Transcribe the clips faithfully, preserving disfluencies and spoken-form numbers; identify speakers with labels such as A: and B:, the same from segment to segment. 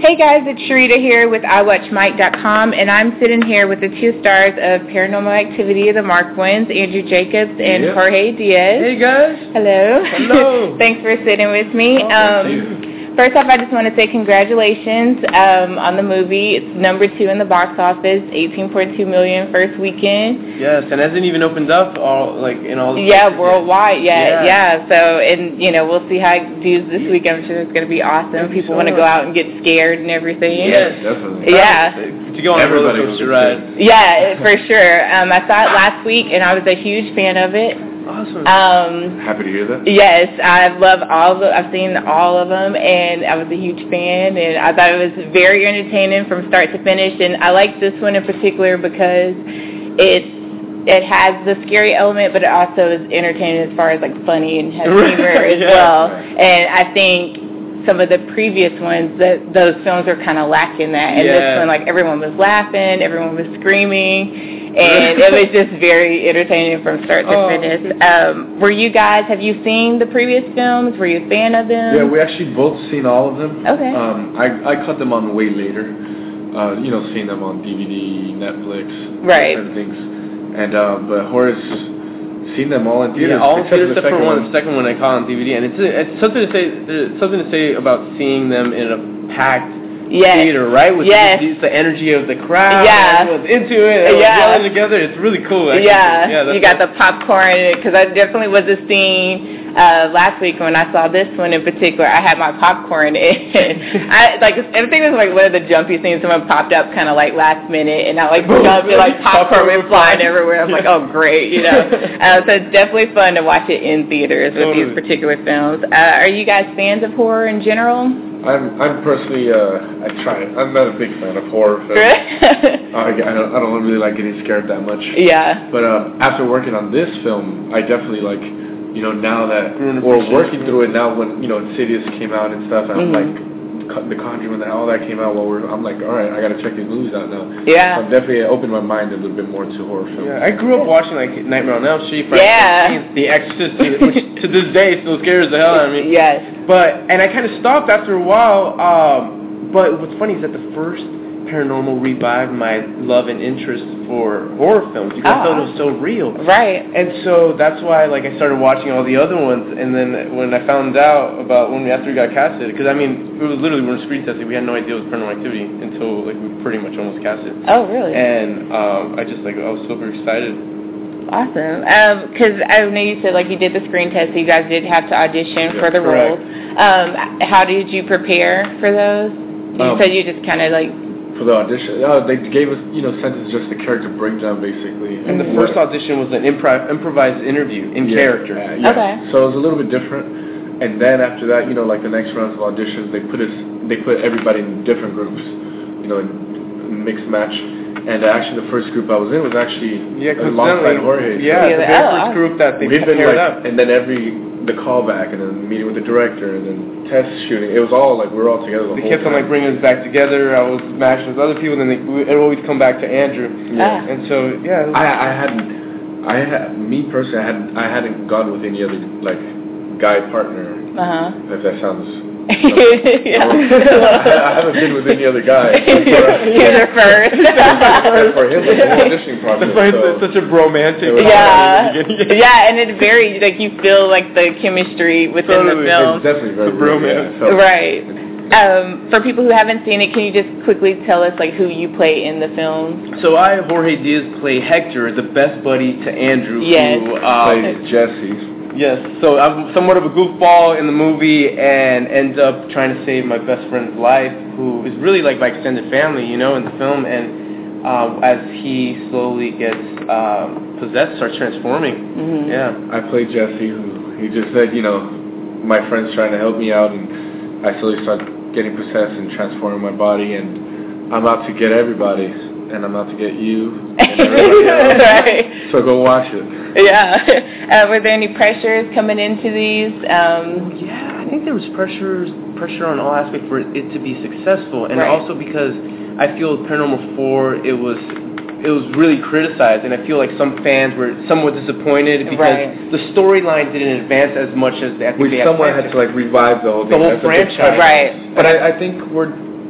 A: Hey guys, it's Sharita here with I Watch Mike dot com, and I'm sitting here with the two stars of Paranormal Activity, the Marquins, Andrew Jacobs and yep. Jorge Diaz.
B: Hey guys.
A: Hello.
B: Hello.
A: Thanks for sitting with me.
B: Oh,
A: um,
B: thank you.
A: First off, I just want to say congratulations um, on the movie. It's number two in the box office, eighteen point two million first weekend.
B: Yes, and hasn't even opened up all like in all. The
A: yeah, worldwide. Yeah,
B: yeah,
A: yeah. So, and you know, we'll see how it does this week. I'm sure it's going to be awesome. People so want to go out and get scared and everything.
B: Yes, definitely.
A: Yeah.
B: To go on a roller coaster ride.
A: Yeah, for sure. Um, I saw it last week, and I was a huge fan of it.
B: Awesome.
A: Um,
C: Happy to hear that.
A: Yes, I love all the. I've seen all of them, and I was a huge fan, and I thought it was very entertaining from start to finish. And I like this one in particular because it's it has the scary element, but it also is entertaining as far as like funny and has humor as
B: yeah.
A: well. And I think some of the previous ones, that those films are kind of lacking that, and
B: yeah.
A: this one, like everyone was laughing, everyone was screaming. And it was just very entertaining from start to
B: oh,
A: finish. Um, were you guys, have you seen the previous films? Were you a fan of them?
C: Yeah, we actually both seen all of them.
A: Okay.
C: Um, I, I caught them on way later. Uh, you know, seeing them on D V D, Netflix,
A: right.
C: and things. And, uh, but Horace seen them all in theaters.
B: Yeah, all in theaters except for one.
C: one.
B: The second one I caught on D V D. And it's, it's something to say, there's something to say about seeing them in a packed
A: yes.
B: theater, right? With
A: yes.
B: the, the energy of the crowd,
A: yeah.
B: everyone's into it, everyone's
A: yeah.
B: yelling together. It's really cool. Actually.
A: Yeah,
B: yeah
A: you got the popcorn, because I definitely was a scene uh, last week when I saw this one in particular. I had my popcorn in. I like I think it was like one of the jumpy scenes. Someone popped up kind of like last minute, and I like jumped and like popcorn went flying everywhere. I'm like, oh great, you know. uh, so it's definitely fun to watch it in theaters with
B: totally.
A: these particular films. Uh, are you guys fans of horror in general?
C: I'm I'm personally uh I try I'm not a big fan of horror films. uh, I, I don't I don't really like getting scared that much.
A: Yeah.
C: But uh, after working on this film, I definitely like, you know, now that
B: we're
C: working through it now, when you know Insidious came out and stuff, and
A: mm-hmm.
C: I'm like The Conjuring, when all that came out, well, we're, I'm like, all right, I gotta check these movies out now.
A: Yeah.
C: So I'm definitely opened my mind a little bit more to horror films.
B: Yeah, I grew up watching like Nightmare on Elm Street, Friday
A: yeah.
B: the thirteenth, The Exorcist, which to this day still scares the hell out of me.
A: Yes.
B: But and I kind of stopped after a while. Um, but what's funny is that the first Paranormal revived my love and interest for horror films because
A: oh.
B: I thought it was so real.
A: Right.
B: And so that's why like I started watching all the other ones. And then when I found out about when we, after we got casted, because I mean it was literally when we were screen testing, we had no idea it was Paranormal Activity until like we pretty much almost casted.
A: Oh really?
B: And um, I just like I was super excited.
A: Awesome. Because um, I know you said like you did the screen test, so you guys did have to audition
C: yeah,
A: for the
B: correct.
A: roles. Um, how did you prepare for those? You
C: um,
A: said you just kind of like.
C: For the audition, uh, they gave us, you know, sent us just the character breakdown basically.
B: And the first audition was an improv improvised interview in
C: yeah,
B: character.
C: Uh, yeah.
A: Okay.
C: So it was a little bit different. And then after that, you know, like the next rounds of auditions, they put us, they put everybody in different groups, you know, in mixed match. And actually, the first group I was in was actually
B: yeah,
C: alongside Jorge.
B: Yeah,
A: so.
B: the very
A: oh,
B: first
A: awesome.
B: group that they
C: We've been
B: paired
C: like,
B: up.
C: and then every the callback, and then meeting with the director, and then test shooting. It was all like we were all together. The
B: they
C: whole
B: kept on
C: time.
B: like bringing us back together. I was matching with other people, and then they, it would always come back to Andrew.
A: Yeah.
B: Ah. And so yeah,
C: I I hadn't I had me personally I hadn't I hadn't gone with any other like guy partner.
A: Uh huh.
C: If that sounds.
A: yeah.
C: I, I haven't been with any other guy.
A: You're the first.
C: And for him, the whole auditioning process.
B: it's,
C: So
B: it's such a romantic.
A: Yeah, yeah, and it's very like you feel like the chemistry within
B: Totally.
A: the film.
C: It's definitely very
B: The bromance.
C: Yeah, so.
A: Right. Um, for people who haven't seen it, can you just quickly tell us like who you play in the film?
B: So I, Jorge Diaz, play Hector, the best buddy to Andrew.
A: Yes.
B: Who, um,
C: Played Jesse.
B: Yes, so I'm somewhat of a goofball in the movie and end up trying to save my best friend's life, who is really like my extended family, you know, in the film. And uh, as he slowly gets uh, possessed, starts transforming.
A: Mm-hmm.
B: Yeah.
C: I played Jesse, who he just said, you know, my friend's trying to help me out, and I slowly start getting possessed and transforming my body, and I'm out to get everybody, and I'm out to get you and everybody else.
A: Right.
C: So go watch it.
A: Yeah. Uh, were there any pressures coming into these? Um,
B: yeah, I think there was pressure, pressure on all aspects for it to be successful, and
A: right.
B: also because I feel Paranormal four, it was it was really criticized, and I feel like some fans were somewhat disappointed because
A: right.
B: the storyline didn't advance as much as they. I think
C: We
B: they
C: somewhat
B: had
C: had to like revive the whole
B: the
C: thing.
B: whole
C: That's a big
B: franchise,
C: challenge.
A: right?
C: But I, I think we're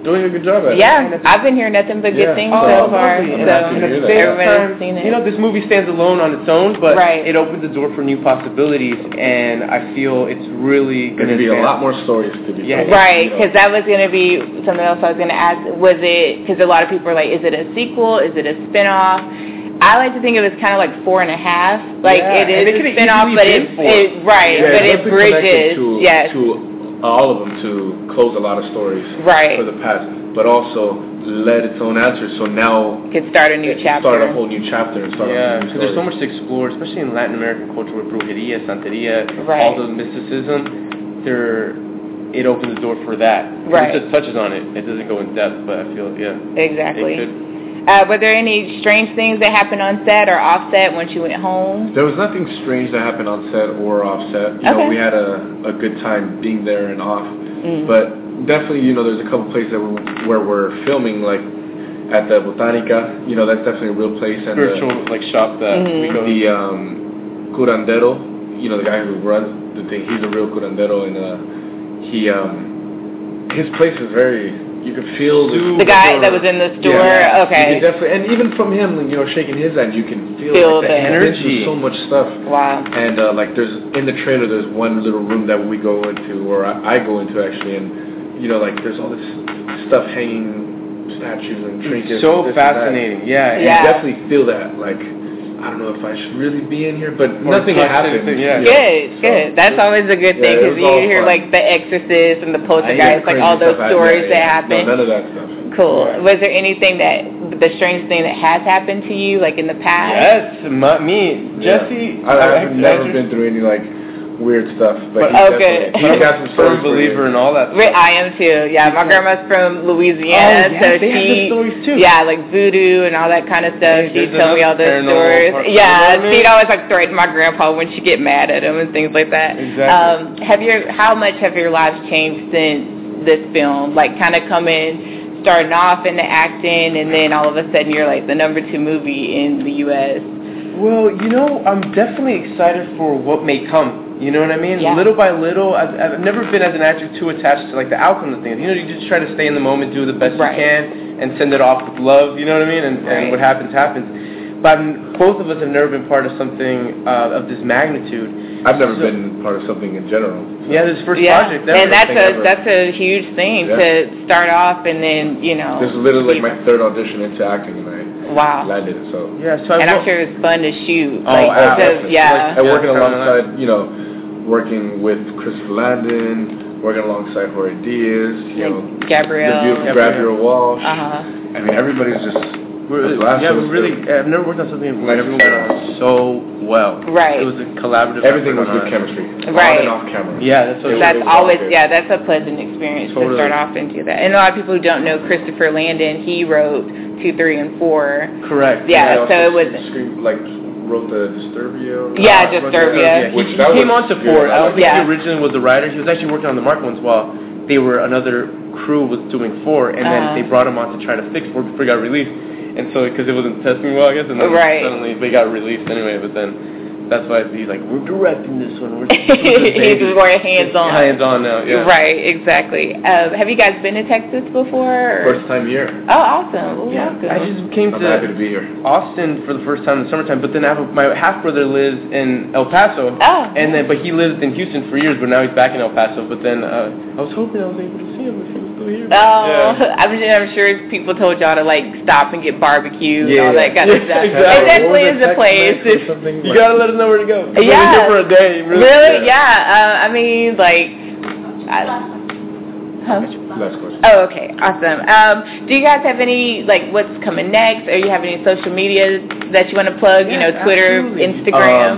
C: doing a good job at
A: yeah,
C: it.
A: Yeah, I've been hearing nothing but good
B: yeah.
A: things
B: oh,
A: so far.
B: lovely.
A: So
B: and at the same time,
A: seen it.
B: you know, this movie stands alone on its own, but
A: right.
B: it opens the door for new possibilities, and I feel it's really
C: going to be a lot more stories to be
A: yeah.
C: told.
A: Right, because that was going to be something else I was going to ask. Was it, because a lot of people are like, is it a sequel? Is it a spinoff? I like to think it was kind of like four and a half. Like
B: yeah.
A: it is
B: it
A: a spinoff, but it, it right,
C: yeah,
A: but it bridges.
C: To,
A: yes.
C: to all of them to close a lot of stories
A: right.
C: for the past, but also let its own answers. So now
A: could start a new chapter.
C: Start a whole new chapter and start
B: yeah,
C: a new story.
B: There's so much to explore, especially in Latin American culture with brujeria, santeria,
A: right.
B: all the mysticism. There, it opens the door for that.
A: Right.
B: It just touches on it. It doesn't go in depth, but I feel yeah.
A: Exactly.
B: It could.
A: Uh, were there any strange things that happened on set or off set once you went home?
C: There was nothing strange that happened on set or off set. You
A: okay.
C: know, we had a, a good time being there and off.
A: Mm.
C: But definitely, you know, there's a couple places that we, where we're filming, like at the Botanica. You know, that's definitely a real place. And
B: spiritual
C: the,
B: like shop that
A: mm-hmm.
B: we go.
C: The um, curandero, you know, the guy who runs the thing, he's a real curandero, and uh, he um, his place is very. You could feel the,
A: the guy that was in the store.
C: Yeah,
A: okay.
C: You could definitely, and even from him, you know, shaking his hand, you can feel,
A: feel
C: like, the,
A: the
C: energy. So much stuff.
A: Wow.
C: And uh, like, there's in the trailer, there's one little room that we go into, or I, I go into actually, and you know, like, there's all this stuff hanging, statues and trinkets.
B: It's so
C: and
B: fascinating. Yeah.
C: And
A: yeah.
C: You definitely feel that, like. I don't know if I should really be in here, but
B: or
C: nothing happened.
B: Yeah.
A: Good,
C: so,
A: good. That's always a good thing because
C: yeah,
A: you hear
C: fun.
A: like The Exorcist and The Poltergeist, like all those stories
C: yeah, yeah.
A: that happen.
C: No, none of that stuff.
A: Cool.
C: Yeah.
A: Was there anything that, the strange thing that has happened to you, like in the past?
B: Yes, my, me, Jesse.
C: Yeah. I, I've never been through any like weird stuff, but,
A: but
C: he's
A: oh, good.
C: He's got some
B: firm believer in all that stuff.
A: I am too. Yeah, my grandma's from Louisiana,
B: oh, yeah,
A: so
B: they
A: she,
B: have the stories too.
A: yeah, like voodoo and all that kind of stuff.
B: Hey,
A: She'd tell me all those stories.
B: Part,
A: yeah,
B: you know
A: she'd always like threaten my grandpa when she get mad at him and things like that.
B: Exactly.
A: Um, have your how much have your lives changed since this film? Like, kind of coming, starting off into acting, and then all of a sudden you're like the number two movie in the U S.
B: Well, you know, I'm definitely excited for what may come. You know what I mean?
A: Yeah.
B: Little by little, I've, I've never been as an actor too attached to like the outcome of things. You know, you just try to stay in the moment, do the best
A: right.
B: you can, and send it off with love. You know what I mean? And,
A: right.
B: and what happens happens. But I'm, both of us have never been part of something uh, of this magnitude.
C: I've never
B: so,
C: been part of something in general. So.
B: Yeah, this first
A: yeah.
B: project.
A: And that's a
C: ever.
A: that's a huge thing
C: yeah.
A: to start off and then, you know.
C: This is literally like my third audition into acting, and I
A: wow.
C: landed it. So
B: yeah, so
A: and
B: I
A: I'm sure it's fun to shoot.
B: Oh,
A: like,
B: absolutely.
A: just, yeah.
C: Like, I working
B: yeah,
C: alongside, you know, working with Christopher Landon, working alongside Jorge Diaz, you know,
A: Gabrielle,
C: the beautiful Gabrielle Walsh.
A: Uh huh.
C: I mean, everybody's just.
B: We're, yeah, we really. I've never worked on something where everyone got on so well.
A: Right.
B: It was a collaborative.
C: Everything was good
B: on
C: chemistry.
A: Right.
C: On and off camera.
B: Yeah, that's what
A: that's
B: it
A: always yeah, that's a pleasant experience
B: totally.
A: to start off and do that. And a lot of people who don't know Christopher Landon, he wrote two, three, and four.
B: Correct.
A: Yeah, so it was
C: screen, like wrote the Disturbia.
A: Yeah,
B: uh,
A: Disturbia.
B: Yeah. He, he came on to four. I don't think
A: yeah.
B: he originally was the writer. He was actually working on the Mark ones while they were another crew was doing four, and
A: uh-huh.
B: then they brought him on to try to fix four before it got released. And so, because it wasn't testing well, I guess, and then
A: right.
B: suddenly they got released anyway. But then that's why he's like, we're directing this one. We're
A: he's more hands-on.
B: Hands-on now, yeah.
A: Right, exactly. Uh, have you guys been to Texas before? Or?
C: First time here.
A: Oh, awesome. Well,
B: yeah.
A: welcome.
B: I just came
C: I'm
B: to
C: happy to be here.
B: Austin for the first time in the summertime, but then I have a, my half-brother lives in El Paso.
A: Oh.
B: And then, but he lived in Houston for years, but now he's back in El Paso. But then uh, I was hoping I was able to see him if he was still here.
A: Oh, yeah. I'm, I'm sure people told y'all to like stop and get barbecue
B: yeah.
A: and all that kind of
B: yeah,
A: stuff.
B: Exactly.
A: It definitely is a place.
C: You
B: like, gotta let us know where to go.
A: We'll yeah.
B: Be here for a day. Really?
A: Really? Yeah. yeah. Uh, I mean, like. I, huh?
C: Last question.
A: Oh, okay. Awesome. Um, do you guys have any, like, what's coming next? Or you have any social media that you want to plug?
B: Yeah,
A: you know, Twitter,
B: absolutely.
A: Instagram?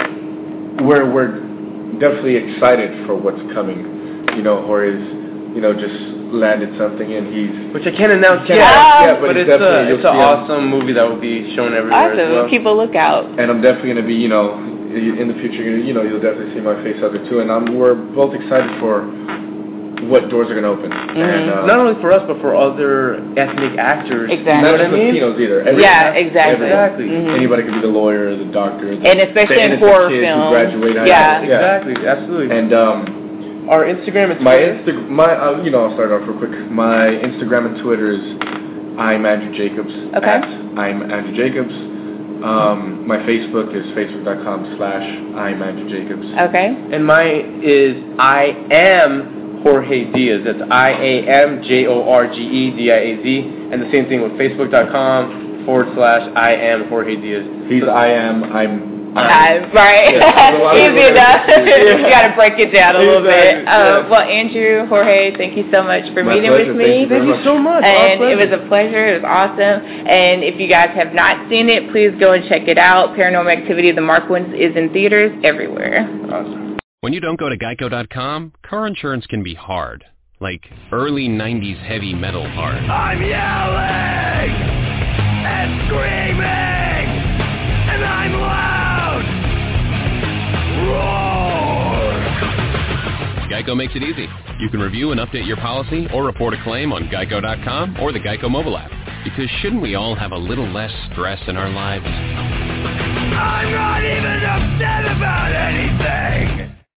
C: Um, we're, we're definitely excited for what's coming. You know, Jorge's, you know, just landed something and he's...
B: Which I can't announce yet.
A: Yeah,
C: yeah, but,
B: but it's,
C: it's,
B: a, it's an
C: him.
B: awesome movie that will be shown everywhere
A: Awesome.
B: as well.
A: Keep a lookout.
C: And I'm definitely going to be, you know, in the future, you know, you'll definitely see my face out there too. And I'm, we're both excited for what doors are going to open.
A: Mm-hmm.
C: And, uh,
B: not only for us, but for other ethnic actors.
A: Exactly.
B: You know
C: not
B: what I
C: just
B: mean?
C: Latinos either. Every,
A: yeah, exactly.
B: Exactly.
A: Mm-hmm.
C: Anybody can be the lawyer, the doctor, the,
A: and especially
C: the
A: in horror
C: kids
A: films.
C: who graduate high
A: yeah.
C: school. Yeah,
B: exactly. Absolutely.
C: And um,
B: our Instagram and
C: My
B: Twitter?
C: Insta, my, uh, you know, I'll start off real quick. My Instagram and Twitter is I'm Andrew Jacobs.
A: Okay.
C: At I'm Andrew Jacobs. Um, my Facebook is facebook.com slash I'm Andrew Jacobs.
A: Okay.
B: And mine is I am Jorge Diaz. That's I A M J O R G E D I A Z. And the same thing with facebook.com forward slash I am Jorge Diaz.
C: He's I am, I'm
A: Uh, right.
C: Yeah,
A: Easy enough. You got to break it down a little
B: Exactly,
A: bit. Uh,
B: yeah.
A: Well, Andrew, Jorge, thank you so much for
C: My
A: meeting
C: pleasure.
A: with me.
C: Thank you very
B: Thank you
C: much.
B: so much.
A: And
B: Our
A: it was
B: pleasure.
A: a pleasure. It was awesome. And if you guys have not seen it, please go and check it out. Paranormal Activity, The Marked Ones, is in theaters everywhere.
B: Awesome.
D: When you don't go to geico dot com, car insurance can be hard. Like early nineties heavy metal hard.
E: I'm yelling and screaming, and I'm loud. Roar!
D: Geico makes it easy. You can review and update your policy or report a claim on geico dot com or the Geico mobile app. Because shouldn't we all have a little less stress in our lives?
E: I'm not even